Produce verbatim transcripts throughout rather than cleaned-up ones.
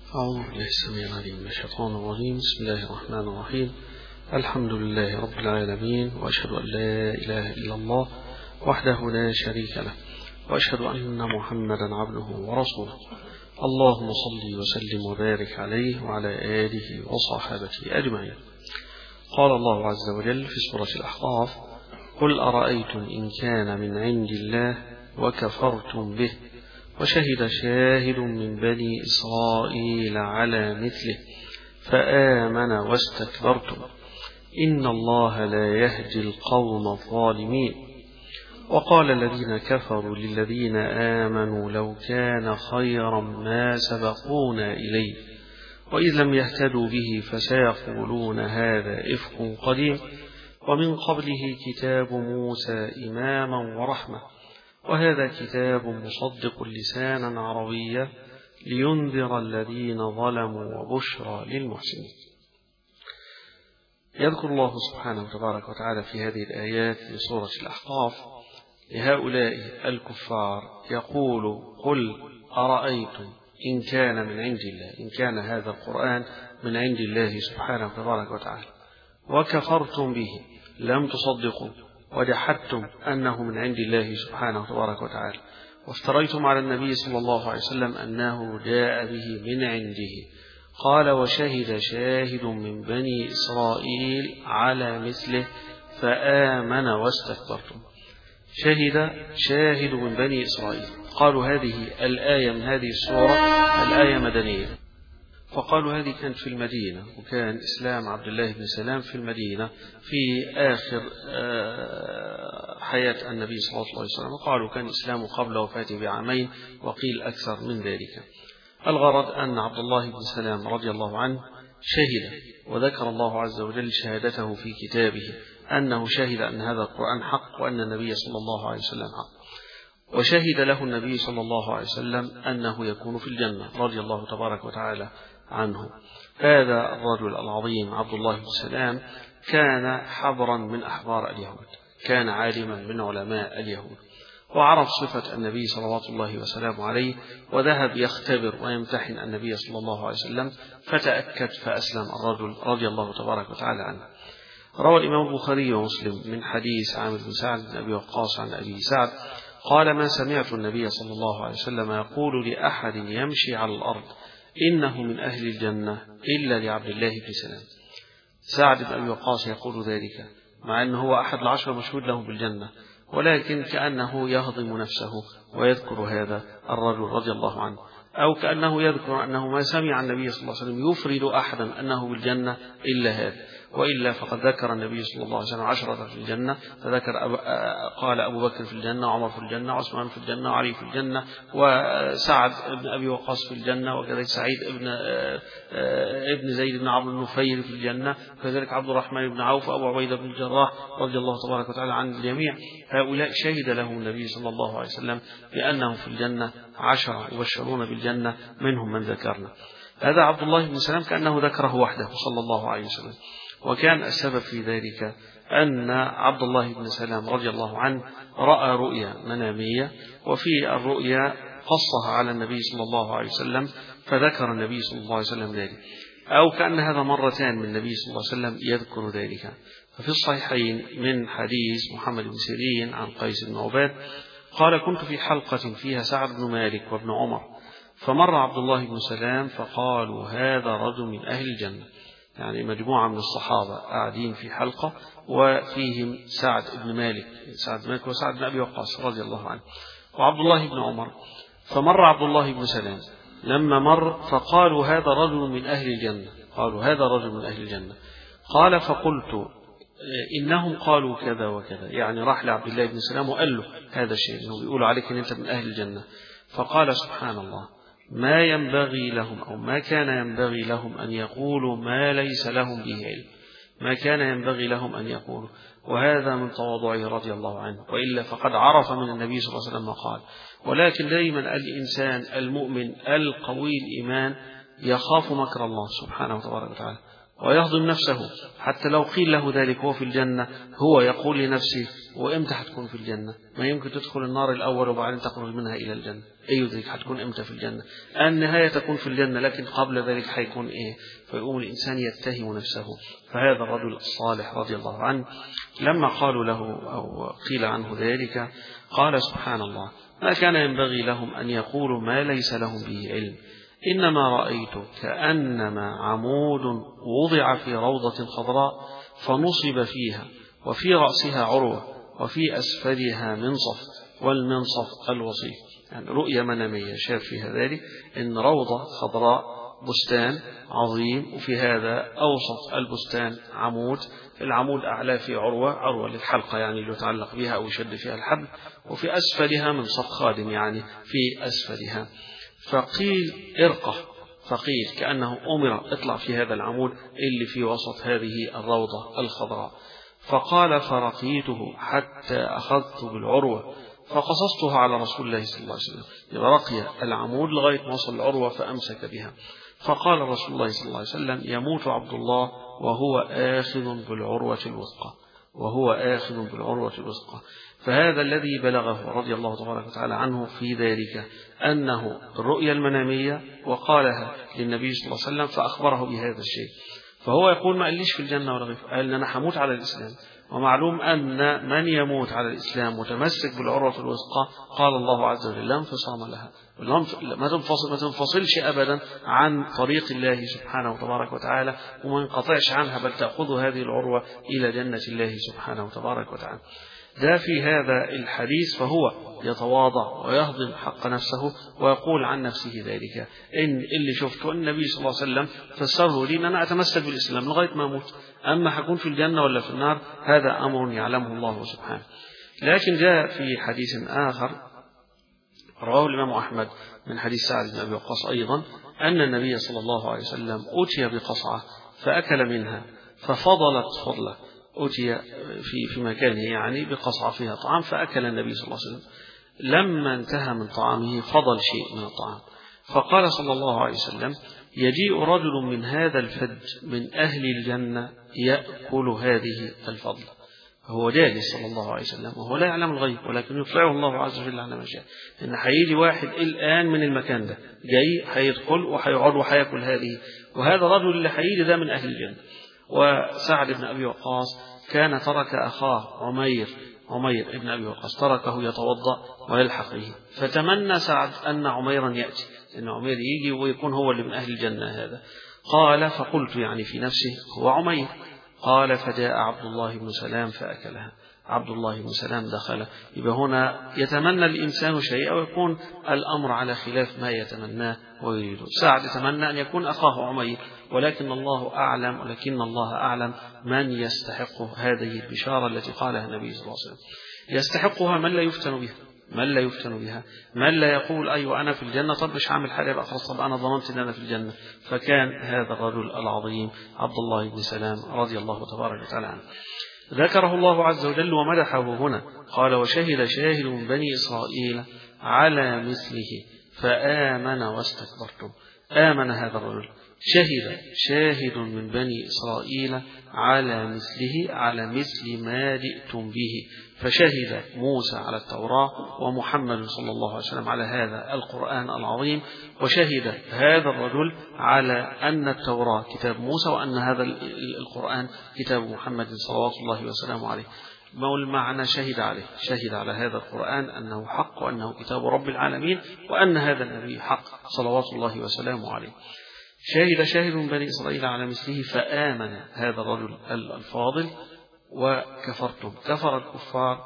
أعوذ بالله السميع العليم من الشيطان الرجيم. بسم الله الرحمن الرحيم. الحمد لله رب العالمين، وأشهد أن لا إله إلا الله وحده لا شريك له، وأشهد أن محمدا عبده ورسوله. اللهم صل وسلم وبارك عليه وعلى آله وصحابته أجمعين. قال الله عز وجل في سورة الأحقاف: قل أرأيتم إن كان من عند الله وكفرتم به وشهد شاهد من بني إسرائيل على مثله فآمن واستكبرتم إن الله لا يهدي القوم الظالمين. وقال الذين كفروا للذين آمنوا لو كان خيرا ما سبقونا إليه وإذ لم يهتدوا به فسيقولون هذا إفك قديم ومن قبله كتاب موسى إماما ورحمة وهذا كتاب مصدق لسانا عربيا لينذر الذين ظلموا وبشرى للمحسنين. يذكر الله سبحانه وتبارك وتعالى في هذه الآيات في سورة الأحقاف لهؤلاء الكفار يقول: قل أرأيتم إن كان من عند الله، إن كان هذا القرآن من عند الله سبحانه وتبارك وتعالى وكفرتم به، لم تصدقوا وجحدتم أنه من عند الله سبحانه وتبارك وتعالى، وافتريتم على النبي صلى الله عليه وسلم أنه جاء به من عنده. قال: وشهد شاهد من بني إسرائيل على مثله فآمن واستكبرتم. شهد شاهد من بني إسرائيل، قالوا هذه الآية من هذه السورة الآية مدنية، فقالوا هذه كانت في المدينة، وكان إسلام عبد الله بن سلام في المدينة في آخر حياة النبي صلى الله عليه وسلم، وقالوا كان إسلامه قبل وفاته بعامين، وقيل أكثر من ذلك. الغرض أن عبد الله بن سلام رضي الله عنه شهد، وذكر الله عز وجل شهادته في كتابه أنه شهد أن هذا القرآن حق وأن النبي صلى الله عليه وسلم حق، وشهد له النبي صلى الله عليه وسلم أنه يكون في الجنة رضي الله تبارك وتعالى عنه. هذا الرجل العظيم عبد الله بن سلام كان حبرا من أحبار اليهود، كان عالما من علماء اليهود، وعرف صفة النبي صلوات الله وسلامه عليه، وذهب يختبر ويمتحن النبي صلى الله عليه وسلم، فتأكد فأسلم الرجل رضي الله تبارك وتعالى عنه. روى الإمام البخاري ومسلم من حديث عامر بن سعد بن أبي وقاص عن أبي سعد قال: ما سمعت النبي صلى الله عليه وسلم يقول لأحد يمشي على الأرض إنه من أهل الجنة إلا لعبد الله بن سلام. سعد بن أبي وقاص يقول ذلك مع أنه هو أحد العشر مشهود له بالجنة، ولكن كأنه يهضم نفسه ويذكر هذا الرجل رضي الله عنه، أو كأنه يذكر أنه ما سمع النبي صلى الله عليه وسلم يفرد أحدا أنه بالجنة إلا هذا، وإلا فقد ذكر النبي صلى الله عليه وسلم عشرة في الجنة، فذكر أب... قال أبو بكر في الجنة، وعمر في الجنة، وعثمان في الجنة، وعلي في الجنة، وسعد بن أبي وقاص في الجنة، وكذلك سعيد ابن ابن زيد بن عمرو النفير في الجنة، وكذلك عبد الرحمن بن عوف وأبو عبيدة بن الجراح رضي الله تبارك وتعالى عن الجميع. هؤلاء شهد له النبي صلى الله عليه وسلم بأنهم في الجنة عشرة يبشرون بالجنة، منهم من ذكرنا. هذا عبد الله بن سلام كأنه ذكره وحده صلى الله عليه وسلم، وكان السبب في ذلك أن عبد الله بن سلام رضي الله عنه رأى رؤيا منامية، وفي الرؤيا قصها على النبي صلى الله عليه وسلم، فذكر النبي صلى الله عليه وسلم ذلك، أو كأن هذا مرتان من النبي صلى الله عليه وسلم يذكر ذلك. ففي الصحيحين من حديث محمد بن سيرين عن قيس بن عباد قال: كنت في حلقة فيها سعد بن مالك وابن عمر، فمر عبد الله بن سلام فقالوا هذا رجل من أهل الجنة، يعني مجموعة من الصحابة قاعدين في حلقة وفيهم سعد بن مالك سعد بن مالك وسعد بن أبي وقاص رضي الله عنه وعبد الله بن عمر، فمر عبد الله بن سلام، لما مر فقالوا هذا رجل من أهل الجنة، قالوا هذا رجل من أهل الجنة. قال: فقلت إنهم قالوا كذا وكذا، يعني راح لعبد الله بن سلام وقال له هذا الشيء، إنه بيقولوا عليك أن أنت من أهل الجنة. فقال: سبحان الله، ما ينبغي لهم أو ما كان ينبغي لهم أن يقولوا ما ليس لهم به علم، ما كان ينبغي لهم أن يقولوا، وهذا من تواضعه رضي الله عنه، وإلا فقد عرف من النبي صلى الله عليه وسلم ما قال. ولكن دائما الإنسان المؤمن القوي الإيمان يخاف مكر الله سبحانه وتبارك وتعالى، ويهضم نفسه، حتى لو قيل له ذلك هو في الجنة هو يقول لنفسه وإمتى هتكون في الجنة؟ ما يمكن تدخل النار الأول وبعدين تخرج منها إلى الجنة، أي ذلك هتكون إمتى في الجنة؟ النهاية تكون في الجنة، لكن قبل ذلك هيكون إيه؟ فيقوم الإنسان يتهم نفسه. فهذا الرجل الصالح رضي الله عنه لما قالوا له أو قيل عنه ذلك قال سبحان الله ما كان ينبغي لهم أن يقولوا ما ليس لهم به علم، إنما رأيت كأنما عمود وضع في روضة خضراء فنصب فيها وفي رأسها عروة وفي أسفلها منصف والمنصف الوصيف. يعني رؤية منامية شاف فيها ذلك إن روضة خضراء بستان عظيم، وفي هذا أوسط البستان عمود، العمود أعلى في عروة، عروة للحلقة يعني اللي يتعلق بها أو يشد فيها الحبل، وفي أسفلها منصف خادم يعني في أسفلها. فقيل ارقه، فقيل كأنه أمر اطلع في هذا العمود اللي في وسط هذه الروضة الخضراء. فقال فرقيته حتى أخذت بالعروة فقصصتها على رسول الله صلى الله عليه وسلم. يبقى رقي العمود لغاية ما وصل العروة فأمسك بها. فقال رسول الله صلى الله عليه وسلم يموت عبد الله وهو آخذ بالعروة الوثقى، وهو آخذ بالعروة الوثقى. فهذا الذي بلغه رضي الله تبارك وتعالى عنه في ذلك أنه الرؤيا المنامية وقالها للنبي صلى الله عليه وسلم فأخبره بهذا الشيء. فهو يقول ما قاليش في الجنة ولا غيره، قال أنا هموت على الإسلام. ومعلوم أن من يموت على الإسلام متمسك بالعروة الوثقى قال الله عز وجل لا انفصام لها، ما تنفصل ما تنفصلش أبدا عن طريق الله سبحانه وتبارك وتعالى، وما ينقطعش عنها، بل تأخذ هذه العروة إلى جنة الله سبحانه وتبارك وتعالى. ده في هذا الحديث. فهو يتواضع ويهضم حق نفسه ويقول عن نفسه ذلك إن اللي شفته النبي صلى الله عليه وسلم فسره لي أن أنا أتمسك بالإسلام لغاية ما أموت، أما هكون في الجنة ولا في النار هذا أمر يعلمه الله سبحانه. لكن جاء في حديث آخر رواه الإمام أحمد من حديث سعد بن أبي وقاص أيضا أن النبي صلى الله عليه وسلم أتي بقصعة فأكل منها ففضلت فضله، أتي في في مكانه يعني بقصعة فيها طعام فأكل النبي صلى الله عليه وسلم. لما انتهى من طعامه فضل شيء من الطعام، فقال صلى الله عليه وسلم يجيء رجل من هذا الفج من أهل الجنة يأكل هذه الفضل. هو جالس صلى الله عليه وسلم وهو لا يعلم الغيب، ولكن يطلعه الله عز وجل على ما شاء. إن هيجي واحد الآن من المكان ده جاي هيدخل وهيقعد وهيأكل هذه، وهذا الرجل اللي هيجي ده من أهل الجنة. وسعد بن أبي وقاص كان ترك أخاه عمير عمير ابن أبي وقاص تركه يتوضأ ويلحق به، فتمنى سعد أن عميرا يأتي، أن عمير يجي ويكون هو اللي من أهل الجنة هذا. قال فقلت يعني في نفسه هو عمير. قال فجاء عبد الله بن سلام فأكلها. عبد الله بن سلام دخل. يبقى هنا يتمنى الإنسان شيئا ويكون الأمر على خلاف ما يتمناه ويريده. سعد يتمنى أن يكون أخاه عمير، ولكن الله أعلم ولكن الله أعلم من يستحق هذه البشارة التي قالها النبي صلى الله عليه وسلم. يستحقها من لا يفتن بها، من لا يفتن بها، من لا يقول أيوة أنا في الجنة، طب مش هعمل حاجة بقى خلاص، طب أنا ضمنت أن أنا في الجنة. فكان هذا الرجل العظيم عبد الله بن سلام رضي الله تبارك وتعالى عنه. ذكره الله عز وجل ومدحه هنا، قال وشهد شاهد من بني إسرائيل على مثله فآمن واستكبرتم. آمن هذا الرجل، شهد شاهد من بني إسرائيل على مثله، على مثل ما جئتم به. فشهد موسى على التوراة ومحمد صلى الله عليه وسلم على هذا القرآن العظيم، وشهد هذا الرجل على أن التوراة كتاب موسى وأن هذا القرآن كتاب محمد صلوات الله وسلامه عليه. ما هو المعنى شهد عليه؟ شهد على هذا القرآن أنه حق وأنه كتاب رب العالمين وأن هذا النبي حق صلوات الله وسلامه عليه. شهد شاهد من بني إسرائيل على مثله فآمن هذا الرجل الفاضل وكفرتم. كفر الكفار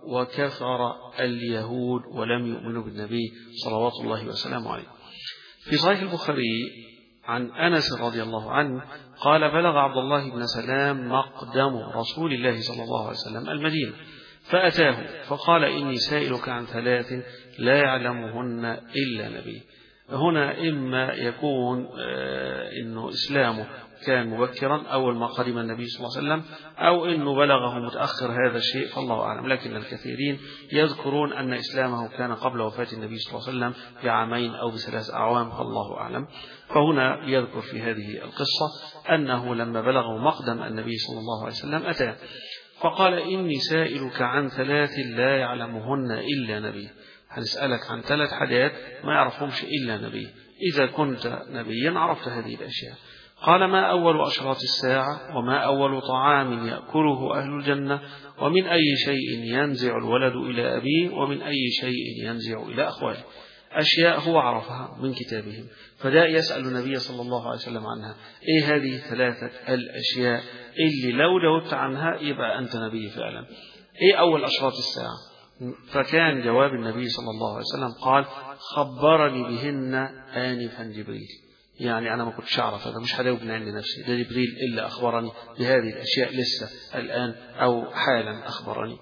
وكفر اليهود ولم يؤمنوا بالنبي صلوات الله وسلامه عليه. في صحيح البخاري عن أنس رضي الله عنه قال بلغ عبد الله بن سلام مقدم رسول الله صلى الله عليه وسلم المدينة فأتاه فقال إني سائلك عن ثلاث لا يعلمهن إلا نبي. هنا إما يكون إنه إسلامه كان مبكرا أول ما قدم النبي صلى الله عليه وسلم، أو إنه بلغه متأخر هذا الشيء، فالله أعلم. لكن الكثيرين يذكرون أن إسلامه كان قبل وفاة النبي صلى الله عليه وسلم بعامين أو بثلاث أعوام، فالله أعلم. فهنا يذكر في هذه القصة أنه لما بلغه مقدم النبي صلى الله عليه وسلم أتاه فقال: إني سائلك عن ثلاث لا يعلمهن إلا نبي. هنسألك عن ثلاث حاجات ما يعرفهمش إلا نبي، إذا كنت نبيا عرفت هذه الأشياء. قال: ما أول أشراط الساعة، وما أول طعام يأكله أهل الجنة، ومن أي شيء ينزع الولد إلى أبيه، ومن أي شيء ينزع إلى أخواله. أشياء هو عرفها من كتابهم، فدا يسأل النبي صلى الله عليه وسلم عنها. إيه هذه ثلاثة الأشياء اللي لو جاوبت عنها يبقى أنت نبي فعلا؟ إيه أول أشراط الساعة؟ فكان جواب النبي صلى الله عليه وسلم قال: خبرني بهن آنفا جبريل. يعني أنا ما كنتش أعرف هذا، مش هجاوب من عند نفسي، ده جبريل إلا أخبرني بهذه الأشياء لسه الآن أو حالا أخبرني.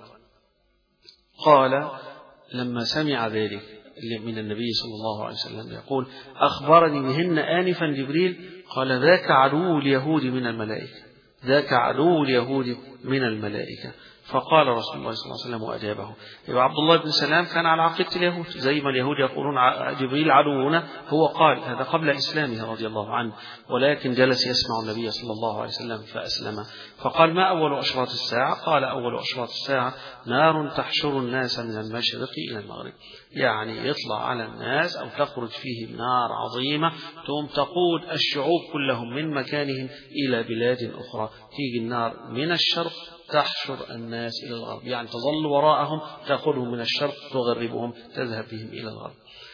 قال: لما سمع ذلك من النبي صلى الله عليه وسلم يقول: أخبرني بهن آنفا جبريل، قال: ذاك عدو اليهود من الملائكة، ذاك عدو اليهود من الملائكة. فقال رسول الله صلى الله عليه وسلم وأجابه. يبقى عبد الله بن سلام كان على عقيدة اليهود، زي ما اليهود يقولون جبريل عدونا، هو قال هذا قبل إسلامه رضي الله عنه، ولكن جلس يسمع النبي صلى الله عليه وسلم فأسلم. فقال: ما أول أشراط الساعة؟ قال: أول أشراط الساعة نار تحشر الناس من المشرق إلى المغرب. يعني يطلع على الناس أو تخرج فيه نار عظيمة ثم تقود الشعوب كلهم من مكانهم إلى بلاد أخرى. تيجي النار من الشرق تحشر الناس إلى الغرب، يعني تظل وراءهم تأخذهم من الشرق تغربهم تذهب بهم إلى الغرب.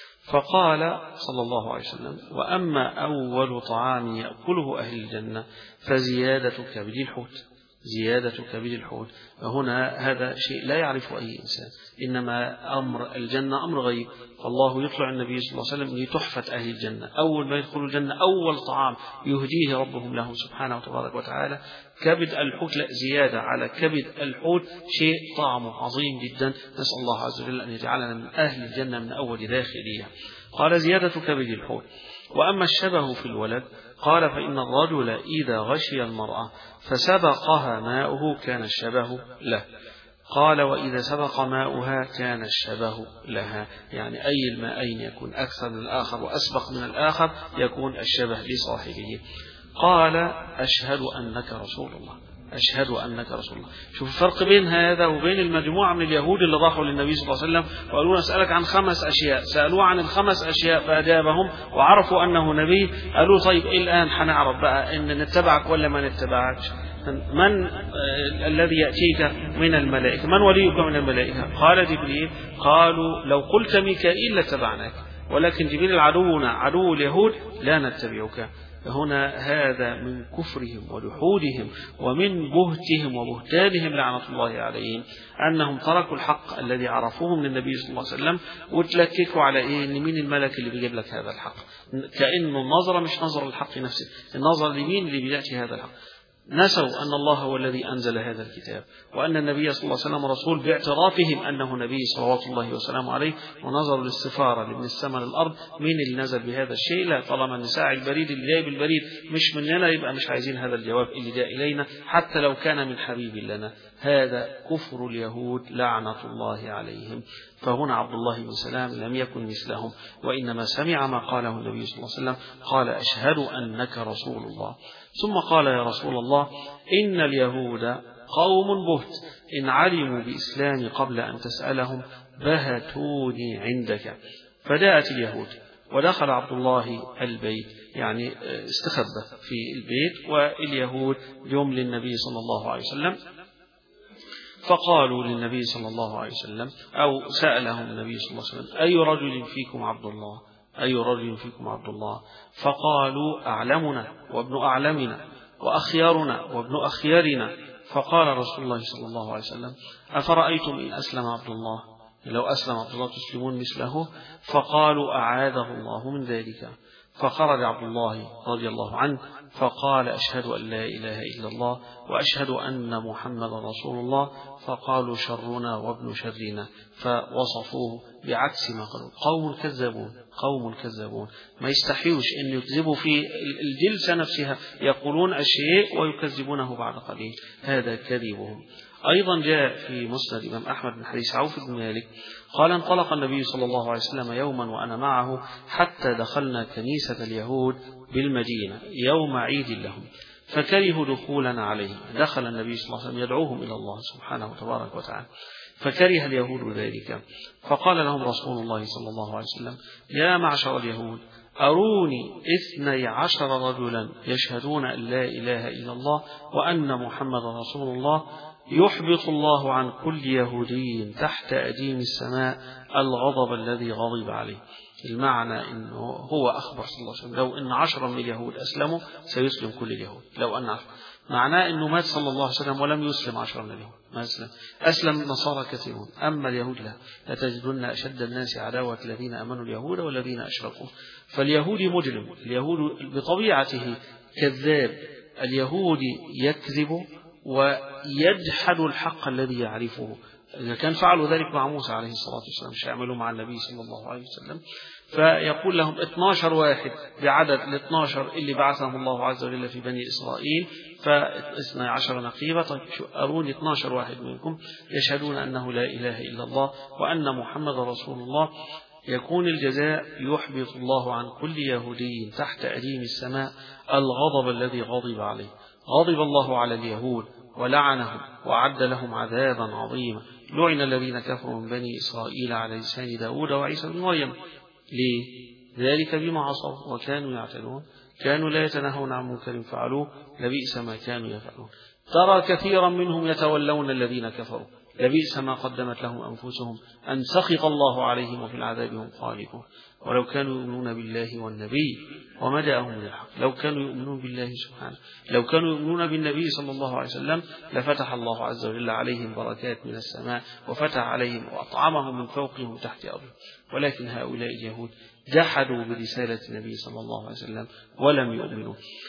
فقال صلى الله عليه وسلم: وأما أول طعام يأكله أهل الجنة فزيادة كبد الحوت، زيادة كبد الحوت. فهنا هذا شيء لا يعرفه أي إنسان، إنما أمر الجنة أمر غيب. فالله يطلع النبي صلى الله عليه وسلم لتحفة أهل الجنة، أول ما يدخلوا الجنة أول طعام يهديه ربهم له سبحانه وتبارك وتعالى كبد الحوت. لا، زيادة على كبد الحوت شيء طعمه عظيم جدا. نسأل الله عز وجل أن يجعلنا من أهل الجنة من أول داخليها. قال: زيادة كبد الحوت. وأما الشبه في الولد، قال: فإن الرجل إذا غشي المرأة فسبقها ماؤه كان الشبه له. قال: وإذا سبق ماؤها كان الشبه لها. يعني أي الماءين يكون أكثر من الآخر وأسبق من الآخر يكون الشبه لصاحبه. قال: أشهد أنك رسول الله، أشهد أنك رسول الله. شوف الفرق بين هذا وبين المجموعة من اليهود اللي راحوا للنبي صلى الله عليه وسلم وقالوا: نسألك عن خمس أشياء. سألوه عن الخمس أشياء فأجابهم وعرفوا أنه نبي. قالوا: طيب الآن حنعرف بقى إن نتبعك ولا ما نتبعكش. من الذي يأتيك من الملائكة؟ من وليك من الملائكة؟ قال: جبريل. قالوا: لو قلت ميكائيل لاتبعناك، ولكن جبريل عدونا عدو اليهود لا نتبعك. هنا هذا من كفرهم ولحودهم ومن بهتهم وبهتانهم لعنة الله عليهم، أنهم تركوا الحق الذي عرفوه من النبي صلى الله عليه وسلم وتلككوا على إيه؟ إن مين الملك اللي بيجيب لك هذا الحق؟ كأنه النظرة مش نظر الحق نفسه، النظر لمين اللي بيأتي هذا الحق. نسوا أن الله هو الذي أنزل هذا الكتاب، وأن النبي صلى الله عليه وسلم رسول باعترافهم أنه نبي صلوات الله وسلامه عليه. ونظروا للسفارة من السماء للأرض، مين اللي نزل بهذا الشيء؟ لا، طالما النساء البريد اللي جايب البريد مش مننا يبقى مش عايزين هذا الجواب اللي جاء إلينا حتى لو كان من حبيب لنا. هذا كفر اليهود لعنة الله عليهم. فهنا عبد الله بن سلام لم يكن مثلهم، وإنما سمع ما قاله النبي صلى الله عليه وسلم، قال: أشهد أنك رسول الله. ثم قال: يا رسول الله، إن اليهود قوم بهت، إن علموا بإسلامي قبل أن تسألهم بهتوني عندك. فجاءت اليهود ودخل عبد الله البيت، يعني استخبى في البيت، واليهود جم للنبي صلى الله عليه وسلم فقالوا للنبي صلى الله عليه وسلم، أو سألهم النبي صلى الله عليه وسلم: أي رجل فيكم عبد الله؟ أي رجل فيكم عبد الله؟ فقالوا: أعلمنا وابن أعلمنا وأخيارنا وابن أخيارنا. فقال رسول الله صلى الله عليه وسلم: أفرأيتم إن أسلم عبد الله؟ لو أسلم عبد الله تسلمون مثله؟ فقالوا: أعاذه الله من ذلك. فخرج عبد الله رضي الله عنه فقال أشهد أن لا إله إلا الله وأشهد أن محمد رسول الله. فقالوا شرنا وابن شرنا، فوصفوه بعكس ما قالوا. قوم كذبون، قوم كذبون، ما يستحيوش أن يكذبوا في الجلسة نفسها، يقولون الشيء ويكذبونه بعد قليل، هذا كذبهم. أيضا جاء في مسند الإمام أحمد من حديث عوف بن مالك قال انطلق النبي صلى الله عليه وسلم يوما وأنا معه حتى دخلنا كنيسة اليهود بالمدينة يوم عيد لهم، فكرهوا دخولنا عليهم. دخل النبي صلى الله عليه وسلم يدعوهم إلى الله سبحانه وتبارك وتعالى، فكره اليهود ذلك، فقال لهم رسول الله صلى الله عليه وسلم يا معشر اليهود أروني اثني عشر رجلا يشهدون أن لا إله إلا الله وأن محمد رسول الله يحبط الله عن كل يهودي تحت أديم السماء الغضب الذي غضب عليه. المعنى أنه هو أخبر صلى الله عليه وسلم لو أن عشرة من اليهود أسلموا سيسلم كل اليهود، لو أن عشرة، معناه أنه مات صلى الله عليه وسلم ولم يسلم عشرة من اليهود، ما أسلم. أسلم نصارى كثيرون، أما اليهود لا، لتجدن أشد الناس عداوة الذين أمنوا اليهود والذين أشركوا. فاليهودي مجرم، اليهود بطبيعته كذاب، اليهودي يكذب ويجحد الحق الذي يعرفه. إذا كان فعلوا ذلك مع موسى عليه الصلاة والسلام مش يعملوا مع النبي صلى الله عليه وسلم. فيقول لهم اثني عشر واحد بعدد ال اثني عشر اللي بعثهم الله عز وجل في بني إسرائيل، فاثني عشر نقيبة. طيب أروني اثني عشر واحد منكم يشهدون أنه لا إله إلا الله وأن محمد رسول الله، يكون الجزاء يحبط الله عن كل يهودي تحت أديم السماء الغضب الذي غضب عليه. غضب الله على اليهود ولعنهم وأعد لهم عذابا عظيما. لعن الذين كفروا من بني إسرائيل على لسان داود وعيسى بن مريم. ليه؟ ذلك بما عصوا وكانوا يعتدون، كانوا لا يتناهون عن منكر فعلوه، لبئس ما كانوا يفعلون. ترى كثيرا منهم يتولون الذين كفروا، لبئس ما قدمت لهم أنفسهم أن سخط الله عليهم وفي العذاب هم خالدون. ولو كانوا يؤمنون بالله والنبي وما جاءهم من الحق، لو كانوا يؤمنون بالله سبحانه، لو كانوا يؤمنون بالنبي صلى الله عليه وسلم لفتح الله عز وجل عليهم بركات من السماء وفتح عليهم وأطعمهم من فوقهم تحت أرضهم. ولكن هؤلاء اليهود جحدوا برسالة النبي صلى الله عليه وسلم ولم يؤمنوا،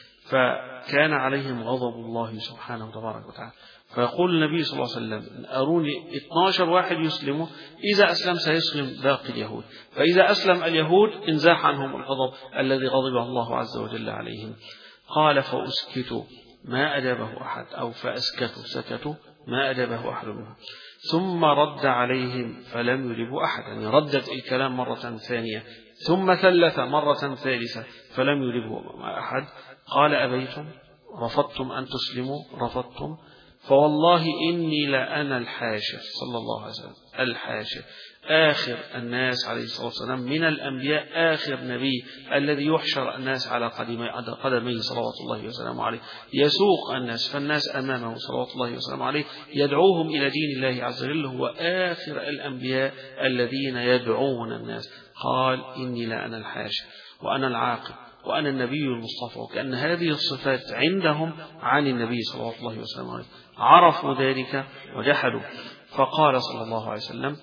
فكان عليهم غضب الله سبحانه وتبارك وتعالى. فيقول النبي صلى الله عليه وسلم أروني اثني عشر واحد يسلموا، إذا أسلم سيسلم باقي اليهود، فإذا أسلم اليهود انزاح عنهم الغضب الذي غضب الله عز وجل عليهم. قال فأسكتوا ما أجابه أحد، أو فأسكتوا سكتوا ما أجابه أحد منهم، ثم رد عليهم فلم يجبوا أحد، يعني ردت الكلام مرة ثانية ثم ثلث مرة ثالثة فلم يجبوا أحد. قال أبيتم رفضتم أن تسلموا رفضتم، فوالله إني لأنا الحاشر صلى الله عليه وسلم، الحاشر آخر الناس عليه الصلاة والسلام من الأنبياء، آخر نبي الذي يحشر الناس على قدميه صلوات الله وسلامه عليه، يسوق الناس، فالناس أمامه صلوات الله وسلامه عليه يدعوهم إلى دين الله عز وجل، هو آخر الأنبياء الذين يدعون الناس. قال إني لأنا الحاشر وأنا العاقب وأنا النبي المصطفى، وكأن هذه الصفات عندهم عن النبي صلى الله عليه وسلم، عرفوا ذلك وجحدوا. فقال صلى الله عليه وسلم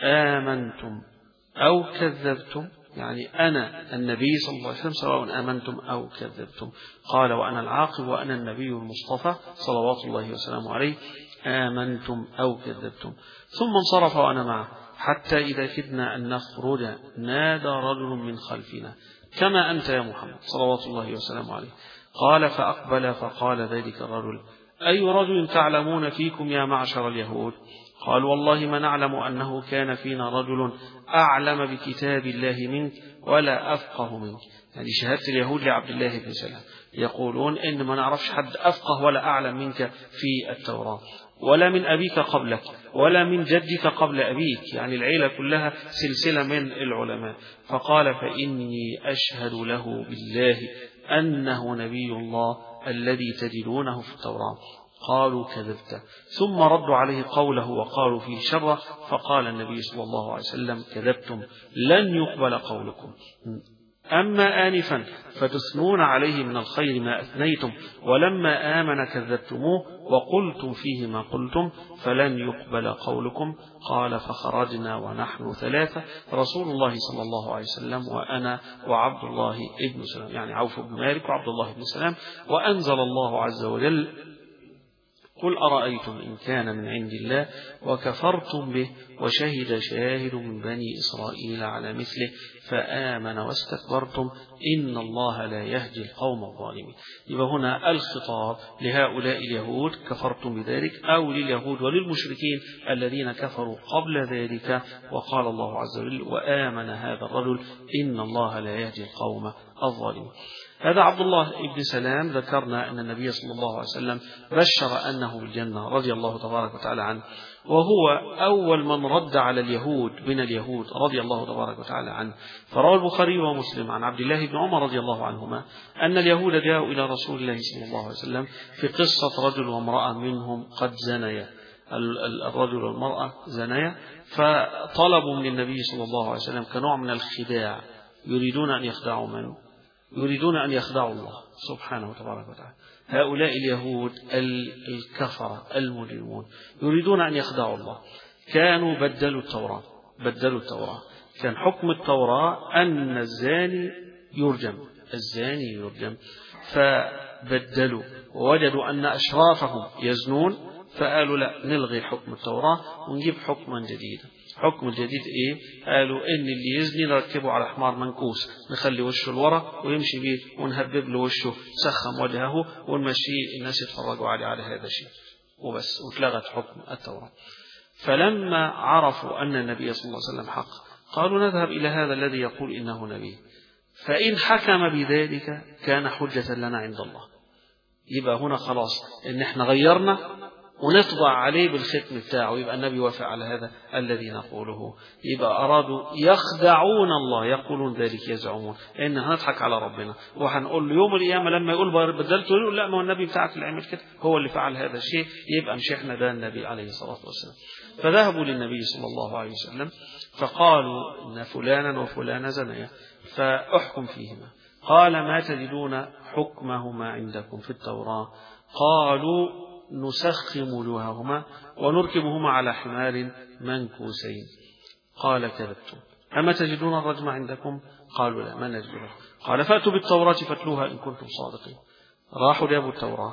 آمنتم أو كذبتم، يعني أنا النبي صلى الله عليه وسلم سواء آمنتم أو كذبتم. قال وأنا العاقب وأنا النبي المصطفى صلوات الله وسلامه عليه، آمنتم أو كذبتم. ثم انصرف وأنا معه حتى إذا كدنا أن نخرج نادى رجل من خلفنا كما أنت يا محمد صلوات الله وسلامه عليه. قال فأقبل فقال ذلك الرجل أي رجل تعلمون فيكم يا معشر اليهود؟ قال والله ما نعلم أنه كان فينا رجل أعلم بكتاب الله منك ولا أفقه منك، يعني شهادة اليهود لعبد الله بن سلام، يقولون إن ما نعرفش حد أفقه ولا أعلم منك في التوراة، ولا من أبيك قبلك ولا من جدك قبل أبيك، يعني العيلة كلها سلسلة من العلماء. فقال فإني أشهد له بالله أنه نبي الله الذي تجدونه في التوراة. قالوا كذبت، ثم ردوا عليه قوله وقالوا فيه شره. فقال النبي صلى الله عليه وسلم كذبتم، لن يقبل قولكم أما آنفا فتثنون عليه من الخير ما أثنيتم، ولما آمن كذبتموه وقلتم فيه ما قلتم، فلن يقبل قولكم. قال فخرجنا ونحن ثلاثة، رسول الله صلى الله عليه وسلم وأنا وعبد الله ابن سلام، يعني عوف بن مالك وعبد الله بن سلام. وأنزل الله عز وجل: قل أرأيتم إن كان من عند الله وكفرتم به وشهد شاهد من بني إسرائيل على مثله فآمن واستكبرتم إن الله لا يهدي القوم الظالمين. يبقى هنا الخطاب لهؤلاء اليهود كفرتم بذلك، أو لليهود وللمشركين الذين كفروا قبل ذلك. وقال الله عز وجل: وآمن هذا الرجل إن الله لا يهدي القوم الظالمين. هذا عبد الله بن سلام، ذكرنا أن النبي صلى الله عليه وسلم بشر أنه بالجنة رضي الله تبارك وتعالى عنه، وهو أول من رد على اليهود من اليهود رضي الله تبارك وتعالى عنه. فروى البخاري ومسلم عن عبد الله بن عمر رضي الله عنهما أن اليهود جاءوا إلى رسول الله صلى الله عليه وسلم في قصة رجل وامرأة منهم قد زنيا، الرجل والمرأة زنيا، فطلبوا من النبي صلى الله عليه وسلم كنوع من الخداع، يريدون أن يخدعوا من يريدون أن يخدعوا الله سبحانه وتبارك وتعالى. هؤلاء اليهود الكفرة المجرمون يريدون أن يخدعوا الله. كانوا بدلوا التوراة بدلوا التوراة كان حكم التوراة أن الزاني يرجم الزاني يرجم فبدلوا ووجدوا أن أشرافهم يزنون، فقالوا لا، نلغي حكم التوراة ونجيب حكما جديدا. حكم الجديد ايه؟ قالوا ان اللي يزني نركبه على حمار منكوس، نخلي وشه لورا ويمشي بيه ونهبب له وشه، سخم وجهه ونمشيه، الناس يتفرجوا عليه على هذا الشيء وبس، واتلغت حكم التوراة. فلما عرفوا ان النبي صلى الله عليه وسلم حق قالوا نذهب الى هذا الذي يقول انه نبي، فان حكم بذلك كان حجة لنا عند الله. يبقى هنا خلاص ان احنا غيرنا ونطبع عليه بالختم بتاعه، يبقى النبي وافق على هذا الذي نقوله. يبقى أرادوا يخدعون الله، يقولون ذلك يزعمون إن هنضحك على ربنا وهنقول له يوم القيامة لما يقول بدلته يقول لا، ما هو النبي بتاعك اللي عمل كده، هو اللي فعل هذا الشيء، يبقى مش احنا ده النبي عليه الصلاة والسلام. فذهبوا للنبي صلى الله عليه وسلم فقالوا إن فلانا وفلانا زنيا فأحكم فيهما. قال ما تجدون حكمهما عندكم في التوراة؟ قالوا نسخم وجوههما ونركبهما على حمار منكوسين. قال كذبتم. أما تجدون الرجم عندكم؟ قالوا لا، ما نجده. قال فأتوا بالتوراة فاتلوها إن كنتم صادقين. راحوا جابوا التوراة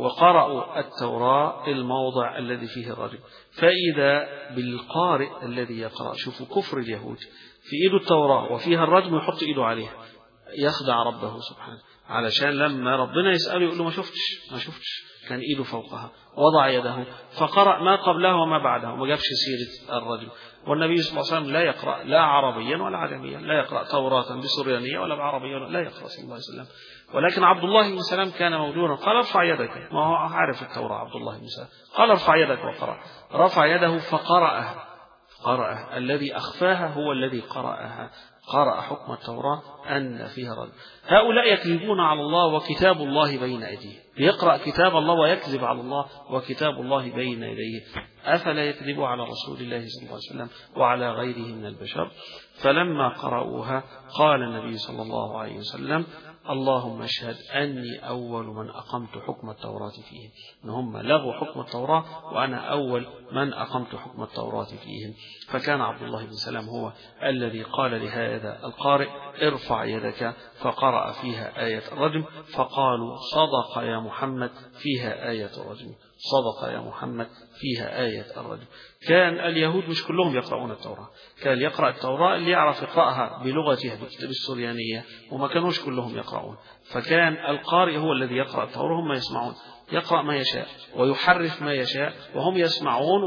وقرأوا التوراة الموضع الذي فيه الرجم، فإذا بالقارئ الذي يقرأ، شوفوا كفر اليهود، في إيده التوراة وفيها الرجم ويحط إيده عليها، يخدع ربه سبحانه، علشان لما ربنا يسأله يقول له ما شفتش ما شفتش كان إيده فوقها، وضع يده فقرأ ما قبله وما بعده، وما جابش سيرة الرجل. والنبي صلى الله عليه وسلم لا يقرأ لا عربيا ولا عجميا، لا يقرأ توراة بسريانية ولا بعربية، لا يقرأ صلى الله عليه وسلم. ولكن عبد الله بن سلام كان موجودا، قال ارفع يدك، ما هو عارف التوراة عبد الله بن سلام، قال ارفع يدك وقرأ، رفع يده فقرأها قرأها الذي أخفاها هو الذي قرأها، قرأ حكم التوراة أن فيها رجل. هؤلاء يكذبون على الله وكتاب الله بين أيديه، يقرأ كتاب الله ويكذب على الله وكتاب الله بين يديه، أفلا يكذب على رسول الله صلى الله عليه وسلم وعلى غيره من البشر؟ فلما قرأوها قال النبي صلى الله عليه وسلم اللهم اشهد أني أول من أقمت حكم التوراة فيهم، إن هم لغوا حكم التوراة وأنا أول من أقمت حكم التوراة فيهم. فكان عبد الله بن سلام هو الذي قال لهذا القارئ ارفع يدك، فقرأ فيها آية الرجم، فقالوا صدق يا محمد فيها آية الرجم، صدق يا محمد فيها آية الرجم. كان اليهود مش كلهم يقرؤون التوراة، كان يقرأ التوراة اللي يعرف يقرأها بلغته بالكتاب السريانية، وما كانوش كلهم يقرؤون. فكان القارئ هو الذي يقرأ التوراة، هم يسمعون، يقرأ ما يشاء ويحرف ما يشاء وهم يسمعون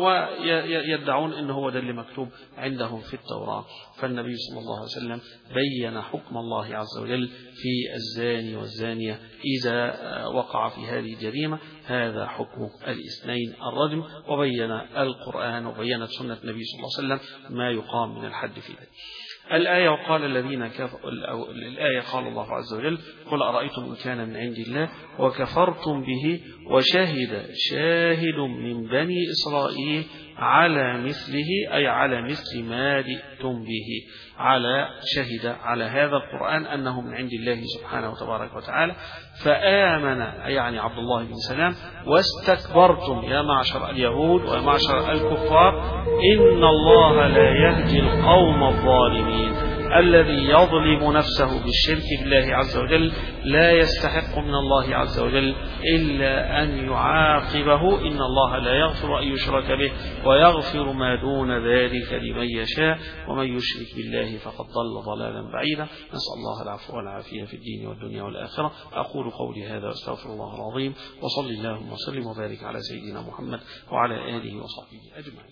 ويدعون إنه هو ده اللي مكتوب عندهم في التوراة. فالنبي صلى الله عليه وسلم بين حكم الله عز وجل في الزاني والزانية إذا وقع في هذه الجريمة، هذا حكم الاثنين الرجم، وبين القرآن وبينت سنة النبي صلى الله عليه وسلم ما يقام من الحد في ذلك. الآية وقال الذين كفروا، الآية قال الله عز وجل قل أرأيتم إن كان من عند الله وكفرتم به وشهد شاهد من بني إسرائيل على مثله أي على مثل ما جئتم به، على شهد على هذا القرآن أنه من عند الله سبحانه وتبارك وتعالى، فآمن يعني عبد الله بن سلام واستكبرتم يا معشر اليهود ويا معشر الكفار إن الله لا يهدي القوم الظالمين. الذي يظلم نفسه بالشرك بالله عز وجل لا يستحق من الله عز وجل إلا أن يعاقبه. إن الله لا يغفر أن يشرك به ويغفر ما دون ذلك لمن يشاء، ومن يشرك بالله فقد ضل ضلالا بعيدا. نسأل الله العفو والعافية في الدين والدنيا والآخرة. أقول قولي هذا واستغفر الله العظيم، وصلي اللهم وسلم وبارك على سيدنا محمد وعلى آله وصحبه أجمعين.